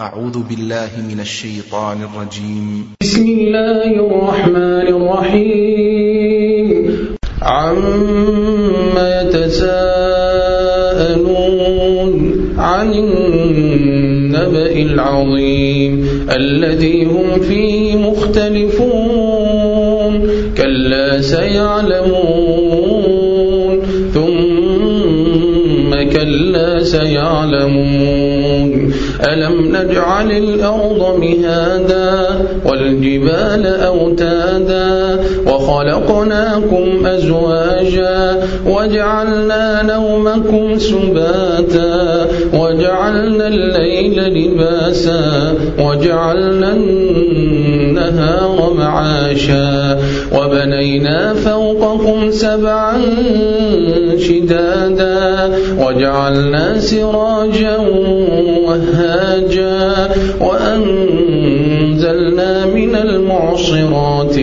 أعوذ بالله من الشيطان الرجيم. بسم الله الرحمن الرحيم. عما يتساءلون عن النبأ العظيم الذي هم فيه مختلفون كلا سيعلمون ثم كلا سيعلمون ألم نجعل الأرض مهادا والجبال أوتادا وخلقناكم أزواجا وجعلنا نومكم سباتا وجعلنا الليل لباسا وجعلنا النهار معاشا وبنينا فوقكم سبعا شدادا وجعلنا سراجا وهاجا وأنزلنا من المعصرات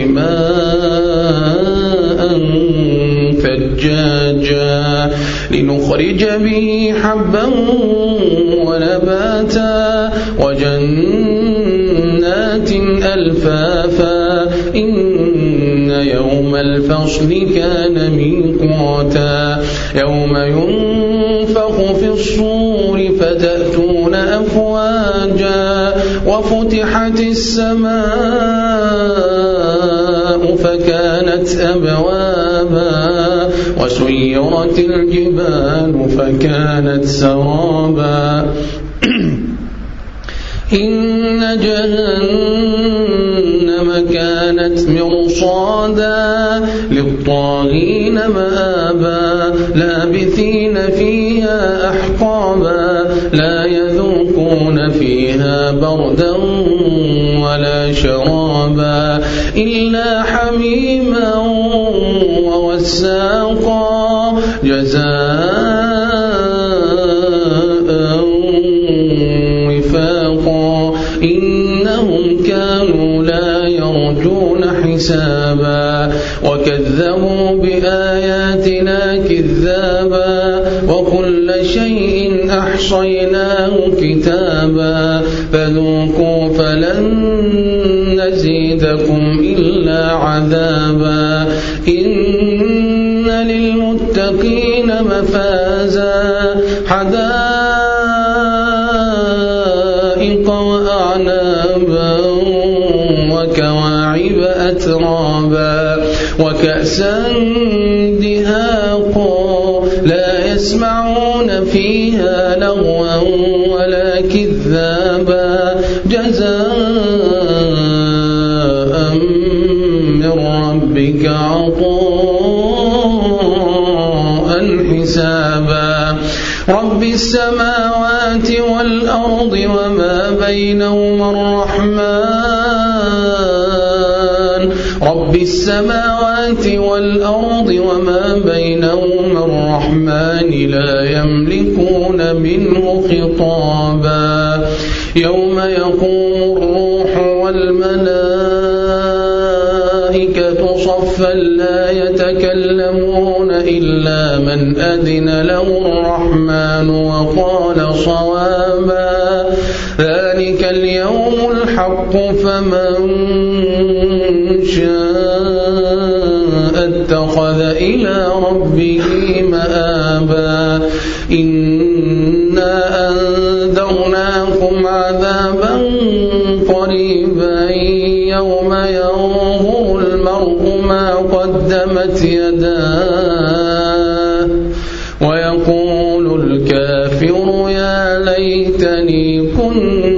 ماء ثجاجا لنخرج به حبا ونباتا وجنات ألفافا إن يوم الفصل كان ميقاتا يوم ينفخ في الصور فتأتون أفواجا وفتحت السماء فكانت أبوابا وسيرت الجبال فكانت سرابا إن جهنم كانت مرصادا للطاغين مآبا لابثين فيها أحقابا لا يذوقون فيها بردا ولا شرابا إلا حميما ووساقا جزاء وفاقا إنهم كانوا لا يرجون حسابا وكذبوا بآياتنا كذابا وكل شيء أحصيناه كتابا فذوقوا فلن نزيدكم إلا عذابا إن للمتقين مفازا حدائق وأعنابا وكواعب أترابا وكأسا دهاقا لا يسمعون فيها لغوا ولا كذابا جزاء من ربك عطاء حسابا رب السماوات والأرض وما بينهما الرحمن رب السماوات والأرض وما بينهما الرحمن لا يملكون منه خطابا يوم يقوم الروح والملائكة صفا لا يتكلمون إلا من أذن له الرحمن وقال صوابا ذلك اليوم الحق فمن شاء اتخذ إلى ربه مآبا إنا أنذرناكم عذابا قريبا يوم ينظر المرء ما قدمت يداه ويقول الكافر يا ليتني كنت